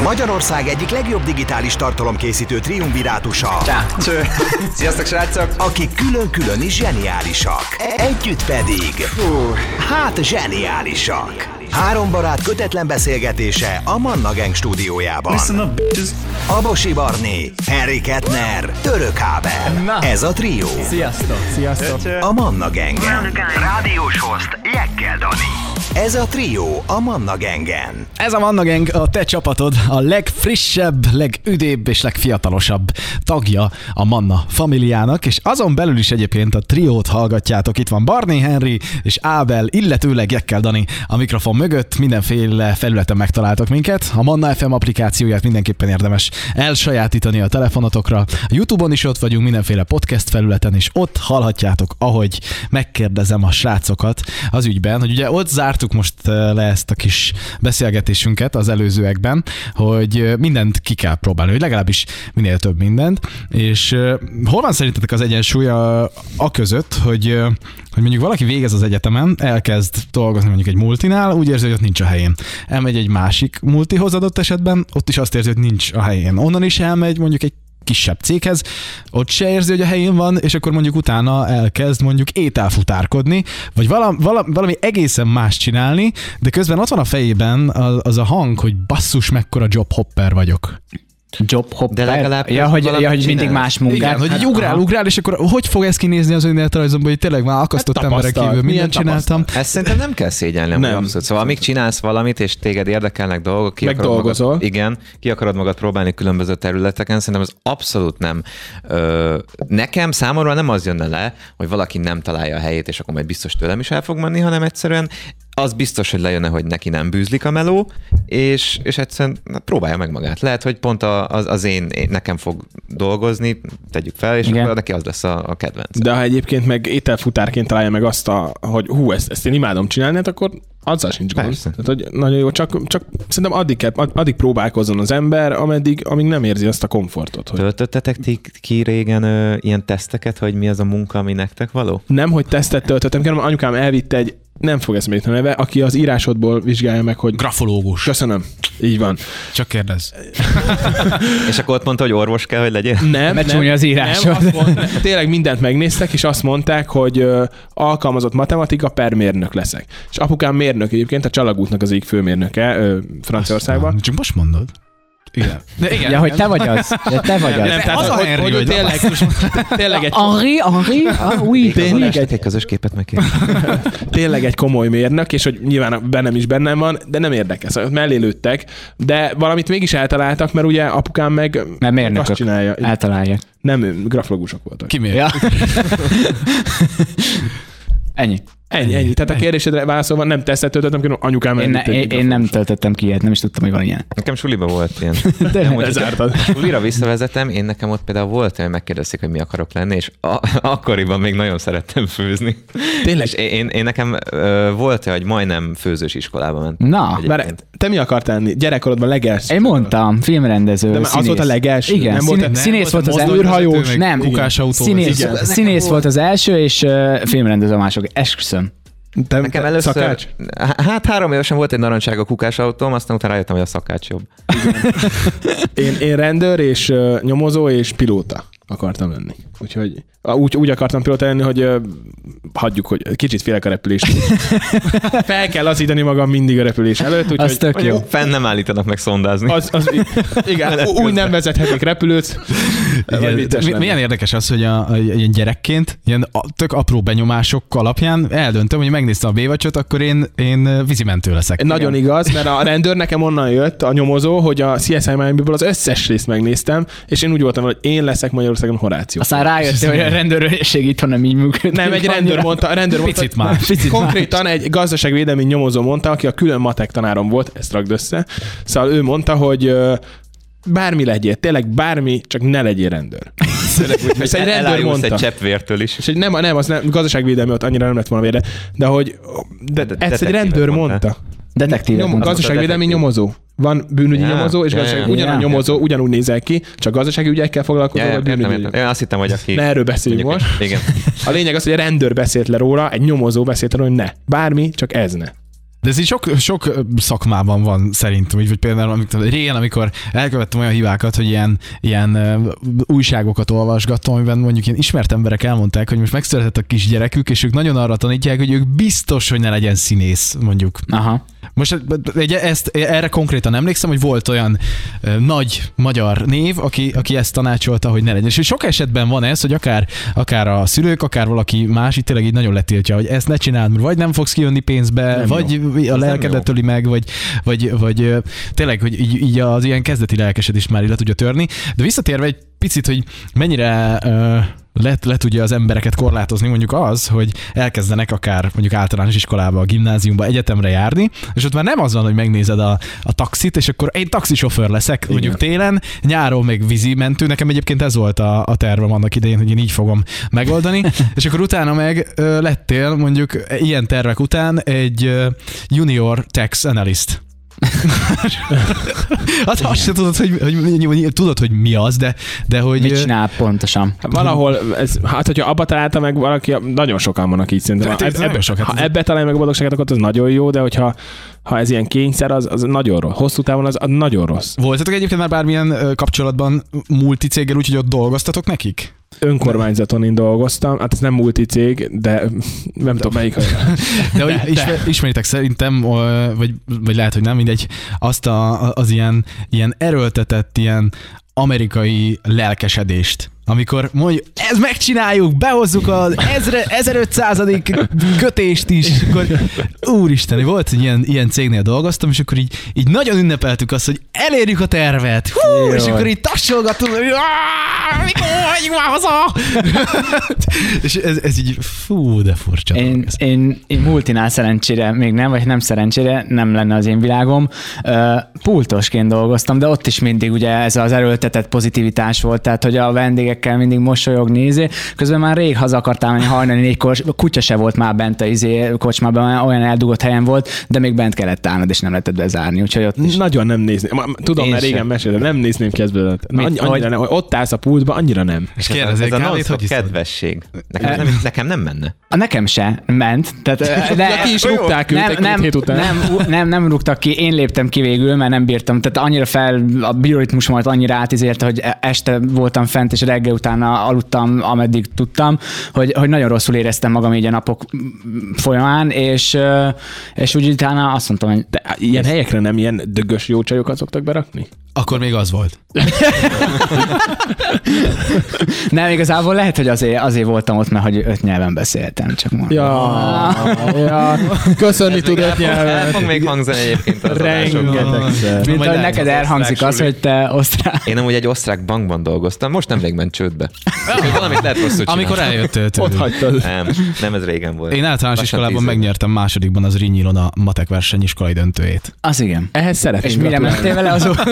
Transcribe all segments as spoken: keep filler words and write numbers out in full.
Magyarország egyik legjobb digitális tartalomkészítő triumvirátusa. Csá, cső. Sziasztok, srácok! Akik külön-külön is zseniálisak. Együtt pedig... Fú, hát zseniálisak. Három barát kötetlen beszélgetése a Manna Gang stúdiójában. Listen up, bitches. Abosi Barni, Henry Kettner, Török Ábel. Na. Ez a trió. Sziasztok! Sziasztok! A Manna Gangen. Rádiós host Jekkel Dani. Ez a trió a Manna Gangen. Ez a Manna Gang, a te csapatod, a legfrissebb, legüdébb és legfiatalosabb tagja a Manna familiának, és azon belül is egyébként a triót hallgatjátok. Itt van Barni, Henry és Ábel, illetőleg Jekkel Dani a mikrofon mögött. Mindenféle felületen megtaláltok minket. A Manna ef em applikációját mindenképpen érdemes elsajátítani a telefonotokra. A YouTube-on is ott vagyunk, mindenféle podcast felületen, és ott hallhatjátok, ahogy megkérdezem a srácokat az ügyben, hogy ugye ott zártuk most le ezt a kis beszélgetésünket az előzőekben, hogy mindent ki kell próbálni, hogy legalábbis minél több mindent, és hol van szerintetek az egyensúly a, a között, hogy, hogy mondjuk valaki végez az egyetemen, elkezd dolgozni mondjuk egy multinál, úgy érzi, hogy ott nincs a helyén. Elmegy egy másik multihoz adott esetben, ott is azt érzi, hogy nincs a helyén. Onnan is elmegy mondjuk egy kisebb céghez, ott se érzi, hogy a helyén van, és akkor mondjuk utána elkezd mondjuk ételfutárkodni, vagy valami, valami egészen más csinálni, de közben ott van a fejében az, az a hang, hogy basszus, mekkora jobhopper vagyok. Jobhopper? De legalább ja, hogy, ja, hogy mindig más munkát. Igen, hogy így ugrál, ugrál, és akkor hogy fog ez kinézni az önéletrajzomban, hogy tényleg már akasztott hát emberek kívül mindent csináltam. Ezt szerintem nem kell szégyellni, nem. Abszolút. Szóval amíg csinálsz valamit, és téged érdekelnek dolgok, ki akarod magad, igen, ki akarod magad próbálni különböző területeken, szerintem ez abszolút nem. Ö, nekem számomra nem az jönne le, hogy valaki nem találja a helyét, és akkor majd biztos tőlem is el fog menni, hanem egyszerűen az biztos, hogy lejönne, hogy neki nem bűzlik a meló, és, és egyszerűen próbálja meg magát. Lehet, hogy pont az, az én, én, nekem fog dolgozni, tegyük fel, és igen, akkor neki az lesz a, a kedvenc. De ha egyébként meg ételfutárként találja meg azt, a, hogy hú, ezt, ezt én imádom csinálni, hát akkor azzal sincs gond. Tehát, hogy nagyon jó, csak, csak szerintem addig, kell, addig próbálkozzon az ember, ameddig, amíg nem érzi azt a komfortot. Hogy... Töltöttetek ti ki régen ö, ilyen teszteket, hogy mi az a munka, ami nektek való? Nem, hogy tesztet töltöttem, hanem anyukám elvitte egy, nem fog ezt még neve, aki az írásodból vizsgálja meg, hogy... Grafológus. Köszönöm. Így van. Csak kérdezz. És akkor ott mondta, hogy orvos kell, hogy legyen? Nem, nem, nem, az írásod. nem azt mond, tényleg mindent megnéztek, és azt mondták, hogy ö, alkalmazott matematika per mérnök leszek. És apukám mérnök egyébként, a Csalagútnak az egyik főmérnöke ö, Franciaországban. Csak most mondod? Igen. De igen, ja, hogy te vagy az. De te vagy az. Nem, tehát az a hogy, Henry, hogy, hogy tényleg, tényleg egy... Henri, Henri, ah, oui. Tényleg egy, egy közös képet meg kell. tényleg egy komoly mérnök, és hogy nyilván bennem is bennem van, de nem érdekel. Szóval mellé lőttek, de valamit mégis eltaláltak, mert ugye apukám meg mert mérnökök azt csinálja. eltalálják. Nem, grafológusok voltak. Ki miért? Ja. Ennyi. Ennyi, ennyi. Tehát a kérdésedre válaszolva nem tesztet töltöttem, hanem anyukám én, ne, én, én nem töltöttem ki ilyet, nem is tudtam, hogy van ilyen. Nekem suliba volt ilyen. Nem, lezártad. Sulira visszavezetem, én nekem ott például volt, hogy megkérdezték, hogy mi akarok lenni, és a, akkoriban még nagyon szerettem főzni. Tényleg? És én, én nekem ö, volt, hogy majdnem főzős iskolába mentem. Na. Mert te mi akartál lenni? Gyerekkorodban legelső? Én mondtam, filmrendező, de színész. Az volt a legelső? Igen, nem színe, volt, színész nem volt az első. űrhajós. Nem, színész, Igen. színész volt az első, és uh, filmrendező a mások. Esküszöm. Te, Nekem először, szakács? hát három évesen volt egy narancsága kukás autóm, aztán utána rájöttem, hogy a szakács jobb. én, én rendőr és uh, nyomozó és pilóta akartam lenni. Úgyhogy úgy, úgy akartam pilóta lenni, hogy uh, hagyjuk, hogy kicsit félek a repülést. Fel kell lazítani magam mindig a repülés előtt. Úgy, az hogy, tök jó. Fenn nem állítanak meg szondázni. Az, az, igen, úgy nem vezethetik repülőt. Igen, milyen érdekes az, hogy a, a, ilyen gyerekként ilyen a, tök apró benyomások alapján eldöntöm, hogy megnéztem a Bévacsot, akkor én, én vízimentő leszek. Nagyon igen. Igaz, mert a rendőr nekem onnan jött, a nyomozó, hogy a C S I Miami-ból az összes részt megnéztem, és én úgy voltam, hogy én leszek Magyarországon Horáció. Aztán rájöttél, hogy a rendőrség itthon nem így működik. Nem, egy rendőr mondta, a rendőr mondta, picit más. Picit konkrétan egy gazdaságvédelmi nyomozó mondta, aki a külön matek tanárom volt, ezt rakd össze. Szóval ő mondta, hogy bármi legyél, tényleg bármi, csak ne legyél rendőr. Ezt egy rendőr mondta. egy cseppvértől is. És nem, nem, az nem, gazdaságvédelmi ott annyira nem lett volna vére, de hogy de, de, ezt egy rendőr mondta. Detektívet Nyom, gazdaságvédelmi nyomozó. Van bűnügyi ja, nyomozó, és ja, gazdaság, ja, ugyanúgy ja. nyomozó, ugyanúgy nézel ki, csak gazdasági ügyekkel foglalkozol, ja, vagy bűnügyi. értem, értem. Én azt hittem, hogy aki... Ne erről beszéljünk most. Igen. A lényeg az, hogy a rendőr beszélt le róla, egy nyomozó beszélt le róla, hogy ne. Bármi, csak ez ne. De ez így sok, sok szakmában van szerintem, vagy például amikor, régen, amikor elkövettem olyan hibákat, hogy ilyen, ilyen uh, újságokat olvasgattam, amiben mondjuk ilyen ismert emberek elmondták, hogy most megszületett a kisgyerekük, és ők nagyon arra tanítják, hogy ők biztos, hogy ne legyen színész, mondjuk. Aha. Most ezt, erre konkrétan emlékszem, hogy volt olyan uh, nagy magyar név, aki, aki ezt tanácsolta, hogy ne legyen. És sok esetben van ez, hogy akár, akár a szülők, akár valaki más itt tényleg így nagyon letiltja, hogy ezt ne csináld, mert vagy nem fogsz kijönni pénzbe, nem vagy jó. A lelkedet öli meg, vagy, vagy, vagy tényleg, hogy így, így az ilyen kezdeti lelkesedést már le tudja törni. De visszatérve egy picit, hogy mennyire uh, le, le tudja az embereket korlátozni, mondjuk az, hogy elkezdenek akár mondjuk általános iskolába, a gimnáziumba, egyetemre járni, és ott már nem az van, hogy megnézed a, a taxit, és akkor én taxisofőr leszek, igen. Mondjuk télen, nyáron még vízimentő, nekem egyébként ez volt a, a tervem annak idején, hogy én így fogom megoldani, és akkor utána meg ö, lettél mondjuk ilyen tervek után egy ö, junior tax analyst. Hát azt sem tudod, hogy, hogy, hogy, tudod, hogy mi az, de, de hogy... Mit csinál pontosan? Valahol, ez, hát hogyha abba találta meg valaki, nagyon sokan vannak így szerintem. Ha, eb, ebbe, sokat, ha ebbe találja meg a boldogságot, akkor az nagyon jó, de hogyha ha ez ilyen kényszer, az, az nagyon rossz. Hosszú távon az, az nagyon rossz. Voltatok egyébként már bármilyen kapcsolatban multicéggel, úgyhogy ott dolgoztatok nekik? Önkormányzaton én dolgoztam, hát ez nem multicég, de nem tudom melyik. De hogy ismer, ismeritek szerintem, vagy, vagy lehet, hogy nem, mindegy, azt a, az ilyen, ilyen erőltetett, ilyen amerikai lelkesedést, amikor mondjuk, ez megcsináljuk, behozzuk az ezerötszázadik kötést is, és akkor úristen, volt, hogy ilyen, ilyen cégnél dolgoztam, és akkor így, így nagyon ünnepeltük azt, hogy elérjük a tervet, hú, és akkor így tassolgatunk, hogy mikor vagyunk már haza! És ez, ez így, fú, de furcsa. Én, én, én multinál szerencsére még nem, vagy nem szerencsére, nem lenne az én világom. Pultosként dolgoztam, de ott is mindig ugye ez az erőltetett pozitivitás volt, tehát hogy a vendégekkel mindig mosolyog, nézi. Közben már rég haza akartál menni hajnali négykor, a kutya se volt már bent a izé, kocsmában, olyan eldugott helyen volt, de még bent kellett állnod, és nem lehetett bezárni. Úgyhogy ott is. Nagyon nem nézném. Tudom, mert régen meséltem, nem nézném ki ezt belőle. Annyira nem, hogy ott állsz a pultba, annyira nem. És kérdezzék, ez a non-stop kedvesség. Nekem, nem, nekem nem menne. A nekem se ment. Tehát, de ki is rúgták őt egy nem, hét után. Nem, nem, nem rúgtak ki, én léptem ki végül, mert nem bírtam. Tehát annyira fel, a bioritmusomat annyira átizérte, hogy este voltam fent, és reggel utána aludtam, ameddig tudtam, hogy, hogy nagyon rosszul éreztem magam így a napok folyamán, és, és úgy utána azt mondtam, hogy... De ilyen helyekre nem ilyen dögös jó csajokat szoktak berakni? Akkor még az volt. Nem, igazából lehet, hogy azért, azért voltam ott, mert hogy öt nyelven beszéltem, csak mondom. Ja, ja. Köszönni tud öt nyelven. El fog még hangzani egyébként az rengetegszer. Mint hogy neked elhangzik az, hogy te osztrák. Én amúgy egy osztrák bankban dolgoztam, most nemrég ment csődbe. Valamit lehet rosszul csinálni. Amikor eljöttél tőlük. Ott hagytad. Nem, nem ez régen volt. Én általános Lassan iskolában megnyertem másodikban az Rinyilon a matek verseny iskolai döntőjét. Az igen. Ehhez szeretnénk. És mire mentél vele azóta?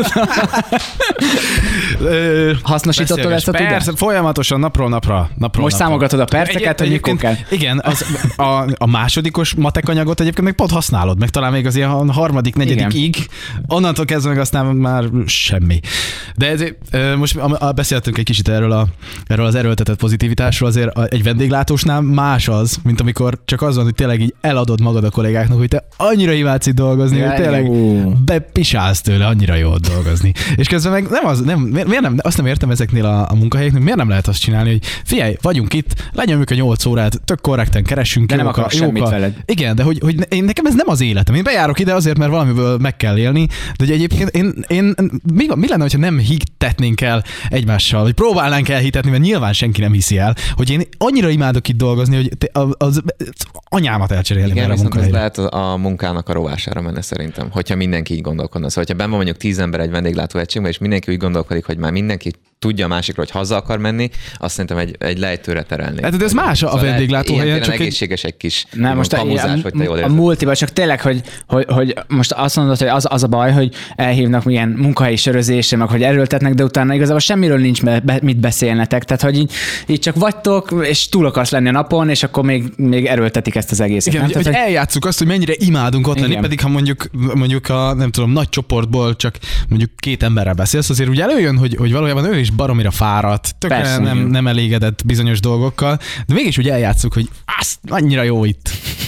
Hasznosítottad ezt a tudást? Persze, folyamatosan napról napra. napról Most napra. számogatod a perceket, hogy mikor kell? Igen, az, a, a másodikos matekanyagot egyébként még pont használod, meg talán még az ilyen harmadik, negyedikig, onnantól kezdve meg aztán már semmi. De ezért, most beszéltünk egy kicsit erről, a, erről az erőltetett pozitivitásról, azért egy vendéglátósnál más az, mint amikor csak az van, hogy tényleg így eladod magad a kollégáknak, hogy te annyira imádsz itt dolgozni, ja, hogy tényleg jó. Bepisálsz tőle, annyira jó dolgozni. És közben meg nem az, nem, miért nem, azt nem értem ezeknél a, a munkahelyeknél, miért nem lehet azt csinálni, hogy figyelj, vagyunk itt, lenyomjuk a nyolc órát, tök korrekten keressünk. De nem akarok semmit veled. Igen, de hogy, hogy én, nekem ez nem az életem. Én bejárok ide azért, mert valamiből meg kell élni, de hogy egyébként én, én mi, mi lenne, hogyha nem hitetnénk el egymással, vagy próbálnánk elhitetni, mert nyilván senki nem hiszi el, hogy én annyira imádok itt dolgozni, hogy te, az, az, az anyámat elcserélni. Igen, viszont ez lehet a munkának a rovására menne szerintem, hogyha mindenki így gondolkodna. Szóval, hogyha benn van mondjuk tíz ember egy vendéglátó egységben, és mindenki úgy gondolkodik, hogy már mindenki tudja a másikról, hogy haza akar menni, azt szerintem egy, egy lejtőre terelni. Hát de ez más a szóval vendéglátóhelyen. Csak egészséges egy kis nem, most kamuzás, a, hogy te jól a múltiban csak tényleg, hogy, hogy, hogy most azt mondod, hogy az, az a baj, hogy elhívnak milyen munkahelyi sörözésre, meg hogy erőltetnek, de utána igazából semmiről nincs be, mit beszélnetek. Tehát, hogy így, így csak vagytok, és túl akarsz lenni a napon, és akkor még, még erőltetik ezt az egészet. Igen, nem? hogy, Tehát, hogy eljátsszuk azt, hogy mennyire imádunk ott lenni, pedig ha mondjuk, mondjuk a nem tudom, nagy csoportból csak mondjuk két emberrel beszélsz, azért úgy előjön, hogy, hogy valójában ő is baromira fáradt, tökre nem, nem elégedett bizonyos dolgokkal, de mégis úgy eljátsszuk, hogy azt annyira jó itt.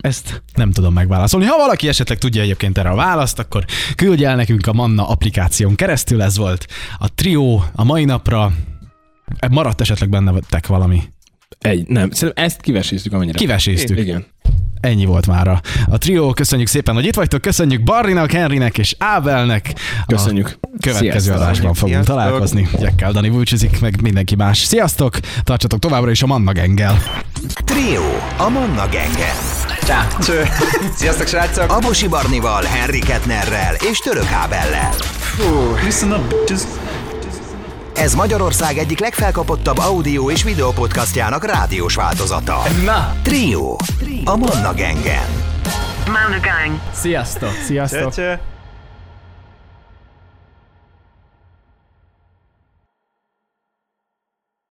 Ezt nem tudom megválaszolni. Ha valaki esetleg tudja egyébként erre a választ, akkor küldj el nekünk a Manna applikáción keresztül. Ez volt a trió a mai napra. Maradt esetleg bennetek valami? Egy, nem, szerintem ezt kiveséztük amennyire. Kiveséztük. Igen. Ennyi volt mára. A trió, köszönjük szépen, hogy itt vagytok, köszönjük Barninak, Henrynek és Ábelnek. Köszönjük. A következő Sziasztok. adásban fogunk Sziasztok. találkozni. Gyekkel Dani búcsúzik, meg mindenki más. Sziasztok, tartsatok továbbra is a Manna Gang-gel. Trió, a Manna Gang-gel. Csá. Cső. Sziasztok, srácok. Abosi Barnival, Henry Kettnerrel és Török Ábellel. Listen up, bitches. Ez Magyarország egyik legfelkapottabb audio és videó podcastjának rádiós változata. Na! Trió, a Manna Gang-en. Manna Gang. Sziasztok! Sziasztok! Cső, cső.